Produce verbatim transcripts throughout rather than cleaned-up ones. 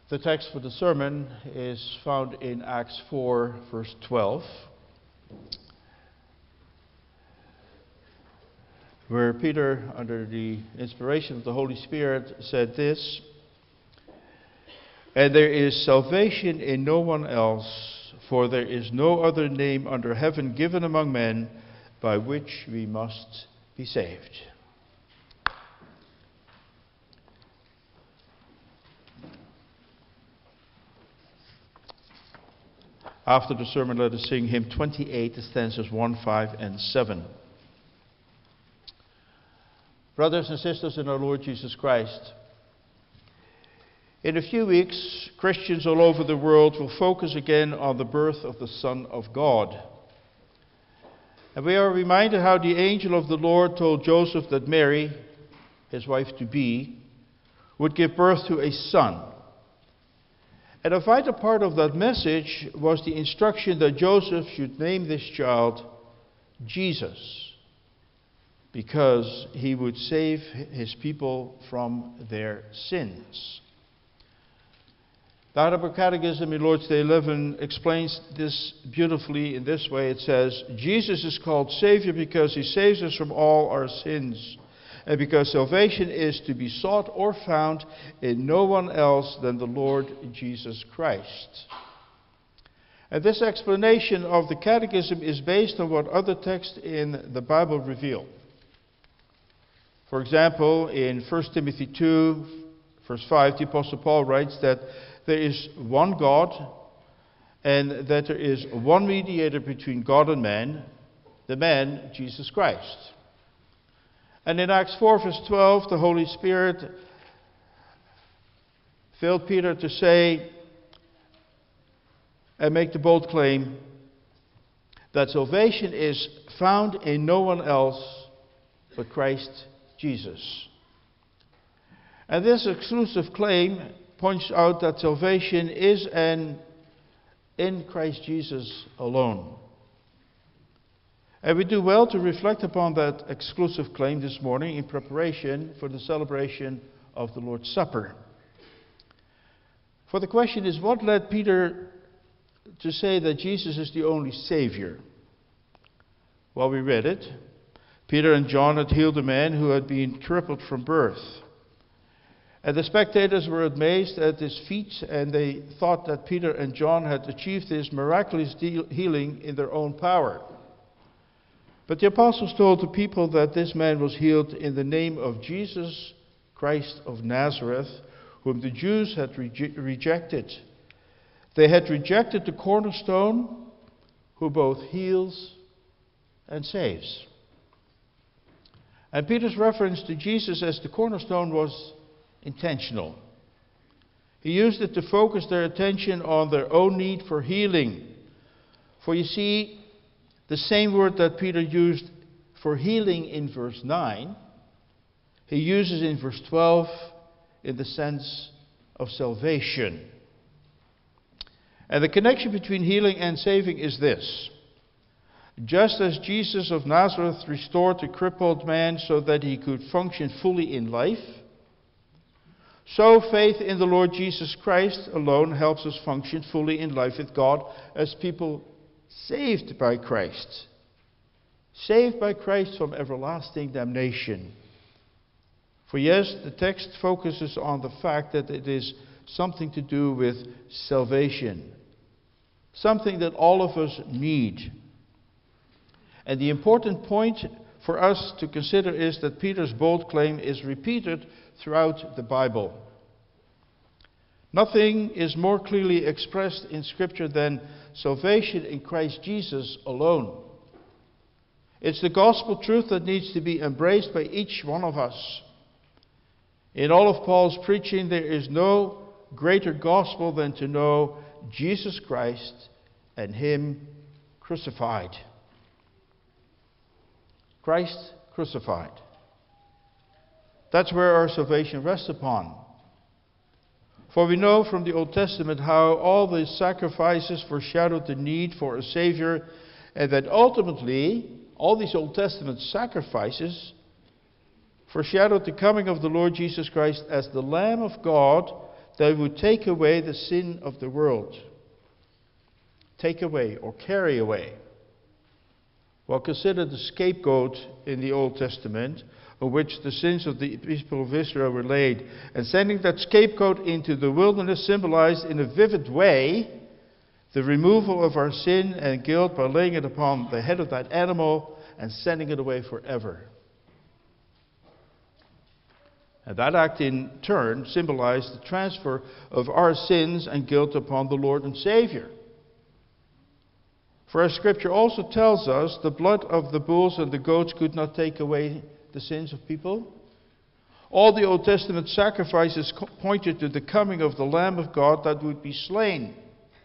The text for the sermon is found in Acts four, verse twelve, where Peter, under the inspiration of the Holy Spirit, said this: "And there is salvation in no one else, for there is no other name under heaven given among men by which we must be saved." After the sermon, let us sing hymn twenty-eight, stanzas one, five, and seven. Brothers and sisters in our Lord Jesus Christ, in a few weeks, Christians all over the world will focus again on the birth of the Son of God. And we are reminded how the angel of the Lord told Joseph that Mary, his wife-to-be, would give birth to a son. And a vital part of that message was the instruction that Joseph should name this child Jesus, because he would save his people from their sins. The Heidelberg Catechism in Lord's Day eleven explains this beautifully in this way. It says, "Jesus is called Savior because he saves us from all our sins, and because salvation is to be sought or found in no one else than the Lord Jesus Christ." And this explanation of the Catechism is based on what other texts in the Bible reveal. For example, in First Timothy two, verse five, the Apostle Paul writes that there is one God, and that there is one mediator between God and man, the man, Jesus Christ. And in Acts four, verse twelve, the Holy Spirit filled Peter to say and make the bold claim that salvation is found in no one else but Christ Jesus. And this exclusive claim points out that salvation is an in Christ Jesus alone. And we do well to reflect upon that exclusive claim this morning in preparation for the celebration of the Lord's Supper. For the question is, what led Peter to say that Jesus is the only Savior? Well, we read it. Peter and John had healed a man who had been crippled from birth. And the spectators were amazed at this feat, and they thought that Peter and John had achieved this miraculous healing in their own power. But the apostles told the people that this man was healed in the name of Jesus Christ of Nazareth, whom the Jews had reje- rejected. They had rejected the cornerstone, who both heals and saves. And Peter's reference to Jesus as the cornerstone was intentional. He used it to focus their attention on their own need for healing. For you see, the same word that Peter used for healing in verse nine, he uses in verse twelve in the sense of salvation. And the connection between healing and saving is this: just as Jesus of Nazareth restored the crippled man so that he could function fully in life, so faith in the Lord Jesus Christ alone helps us function fully in life with God as people saved by Christ. Saved by Christ from everlasting damnation. For yes, the text focuses on the fact that it is something to do with salvation. Something that all of us need. And the important point for us to consider is that Peter's bold claim is repeated throughout the Bible. Nothing is more clearly expressed in Scripture than salvation in Christ Jesus alone. It's the gospel truth that needs to be embraced by each one of us. In all of Paul's preaching, there is no greater gospel than to know Jesus Christ and Him crucified. Christ crucified. That's where our salvation rests upon. For we know from the Old Testament how all the sacrifices foreshadowed the need for a Savior, and that ultimately all these Old Testament sacrifices foreshadowed the coming of the Lord Jesus Christ as the Lamb of God that would take away the sin of the world. Take away or carry away. Well, consider the scapegoat in the Old Testament, on which the sins of the people of Israel were laid. And sending that scapegoat into the wilderness symbolized in a vivid way the removal of our sin and guilt by laying it upon the head of that animal and sending it away forever. And that act in turn symbolized the transfer of our sins and guilt upon the Lord and Savior. For as Scripture also tells us, the blood of the bulls and the goats could not take away the sins of people. All the Old Testament sacrifices pointed to the coming of the Lamb of God that would be slain.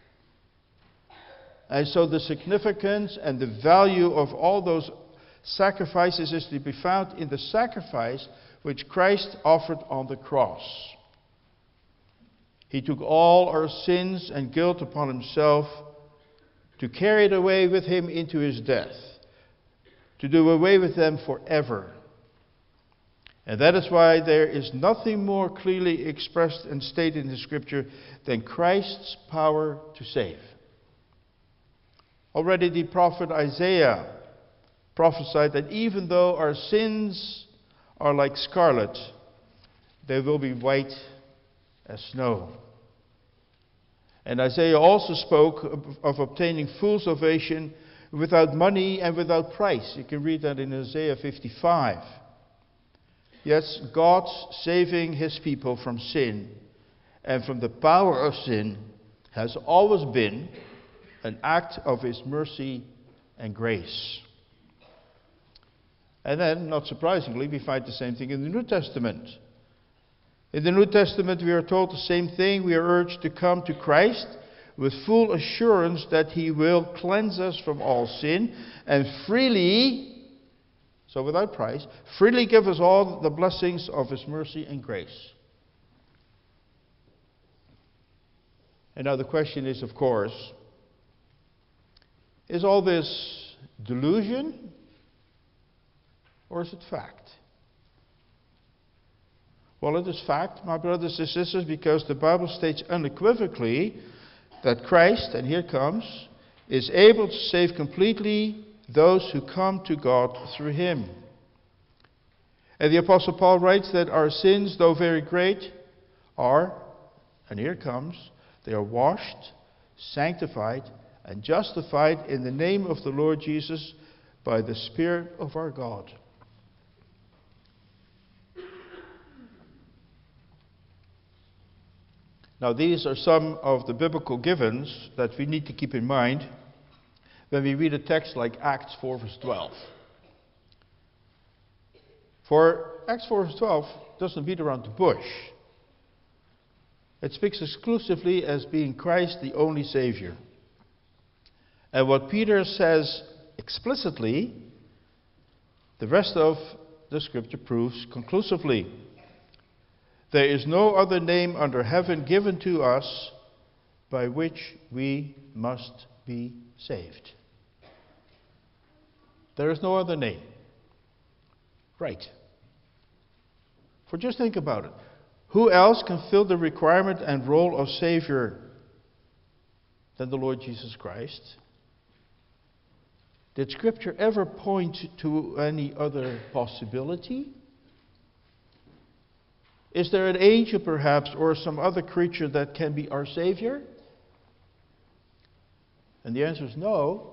And so the significance and the value of all those sacrifices is to be found in the sacrifice which Christ offered on the cross. He took all our sins and guilt upon himself to carry it away with him into his death, to do away with them forever. And that is why there is nothing more clearly expressed and stated in the Scripture than Christ's power to save. Already the prophet Isaiah prophesied that even though our sins are like scarlet, they will be white as snow. And Isaiah also spoke of, of obtaining full salvation without money and without price. You can read that in Isaiah fifty-five. Yes, God's saving his people from sin and from the power of sin has always been an act of his mercy and grace. And then, not surprisingly, we find the same thing in the New Testament. In the New Testament we are told the same thing. We are urged to come to Christ with full assurance that he will cleanse us from all sin and freely, so without price, freely give us all the blessings of his mercy and grace. And now the question is, of course, is all this delusion or is it fact? Well, it is fact, my brothers and sisters, because the Bible states unequivocally that Christ, and here comes, is able to save completely those who come to God through him. And the Apostle Paul writes that our sins, though very great, are, and here comes, they are washed, sanctified, and justified in the name of the Lord Jesus by the Spirit of our God. Now, these are some of the biblical givens that we need to keep in mind when we read a text like Acts four verse twelve. For Acts four verse twelve doesn't beat around the bush. It speaks exclusively as being Christ the only Savior. And what Peter says explicitly, the rest of the Scripture proves conclusively. There is no other name under heaven given to us by which we must be saved. There is no other name. Right. For just think about it. Who else can fill the requirement and role of Savior than the Lord Jesus Christ? Did Scripture ever point to any other possibility? Is there an angel perhaps or some other creature that can be our Savior? And the answer is no.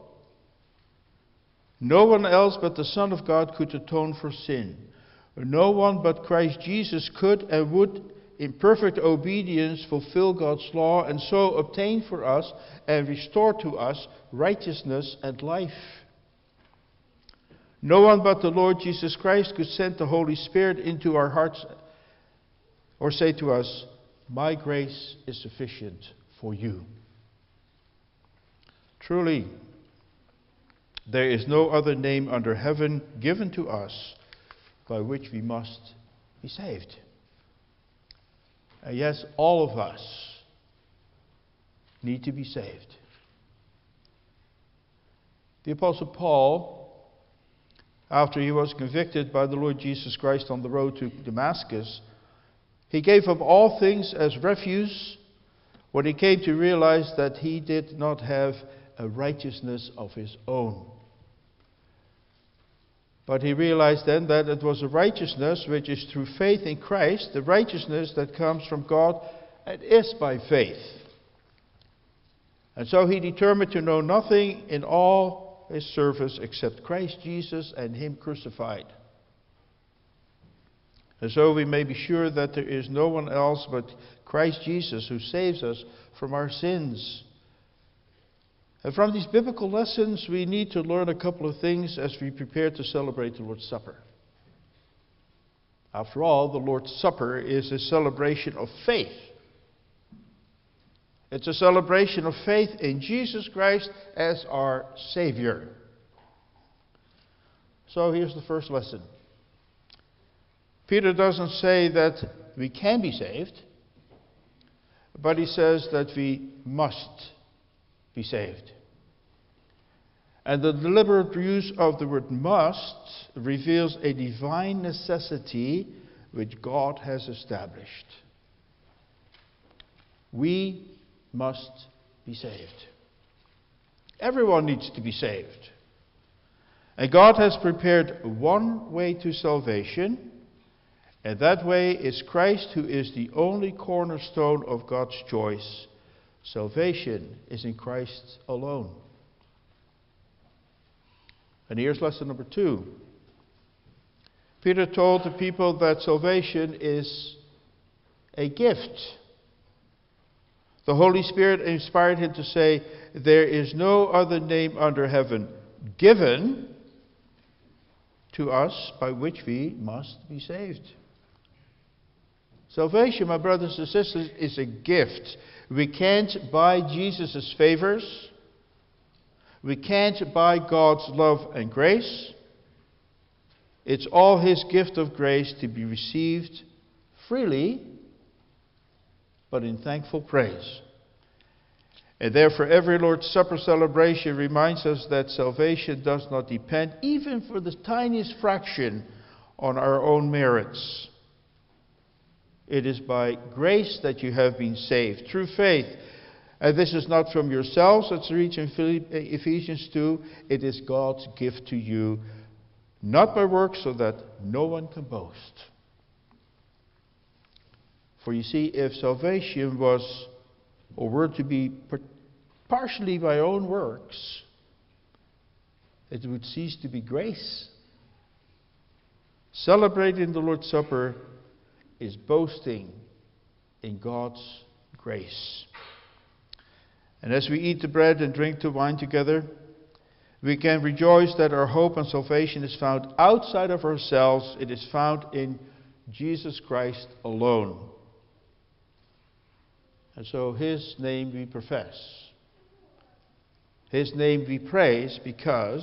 No one else but the Son of God could atone for sin. No one but Christ Jesus could and would in perfect obedience fulfill God's law and so obtain for us and restore to us righteousness and life. No one but the Lord Jesus Christ could send the Holy Spirit into our hearts or say to us, my grace is sufficient for you. Truly, there is no other name under heaven given to us by which we must be saved. And yes, all of us need to be saved. The Apostle Paul, after he was convicted by the Lord Jesus Christ on the road to Damascus, He gave up all things as refuse when he came to realize that he did not have a righteousness of his own. But he realized then that it was a righteousness which is through faith in Christ, the righteousness that comes from God and is by faith. And so he determined to know nothing in all his service except Christ Jesus and him crucified. And so we may be sure that there is no one else but Christ Jesus who saves us from our sins. And from these biblical lessons, we need to learn a couple of things as we prepare to celebrate the Lord's Supper. After all, the Lord's Supper is a celebration of faith. It's a celebration of faith in Jesus Christ as our Savior. So here's the first lesson. Peter doesn't say that we can be saved, but he says that we must be saved. And the deliberate use of the word must reveals a divine necessity which God has established. We must be saved. Everyone needs to be saved. And God has prepared one way to salvation, and that way is Christ, who is the only cornerstone of God's choice. Salvation is in Christ alone. And here's lesson number two. Peter told the people that salvation is a gift. The Holy Spirit inspired him to say, there is no other name under heaven given to us by which we must be saved. Salvation, my brothers and sisters, is a gift. We can't buy Jesus' favors. We can't buy God's love and grace. It's all His gift of grace to be received freely, but in thankful praise. And therefore, every Lord's Supper celebration reminds us that salvation does not depend, even for the tiniest fraction, on our own merits. It is by grace that you have been saved, through faith. And this is not from yourselves, as reads in Ephesians two. It is God's gift to you, not by works, so that no one can boast. For you see, if salvation was, or were to be partially by own works, it would cease to be grace. Celebrating the Lord's Supper is boasting in God's grace. And as we eat the bread and drink the wine together, we can rejoice that our hope and salvation is found outside of ourselves. It is found in Jesus Christ alone. And so His name we profess. His name we praise, because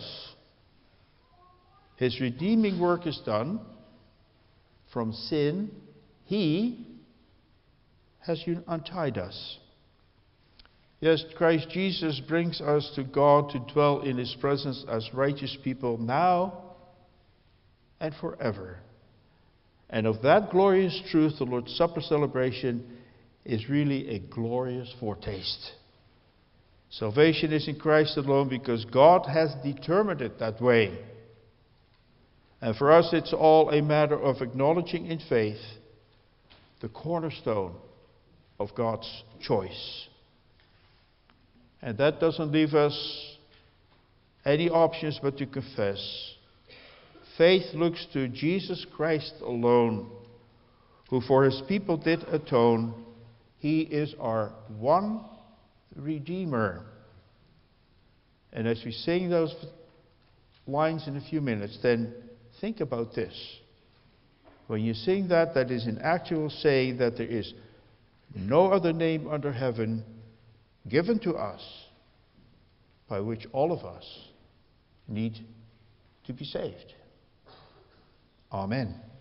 His redeeming work is done. From sin, He has untied us. Yes, Christ Jesus brings us to God to dwell in His presence as righteous people now and forever. And of that glorious truth, the Lord's Supper celebration is really a glorious foretaste. Salvation is in Christ alone because God has determined it that way. And for us, it's all a matter of acknowledging in faith the cornerstone of God's choice. And that doesn't leave us any options but to confess. Faith looks to Jesus Christ alone, who for His people did atone. He is our one Redeemer. And as we sing those lines in a few minutes, then think about this. When you sing that, that is an actual saying that there is no other name under heaven given to us by which all of us need to be saved. Amen.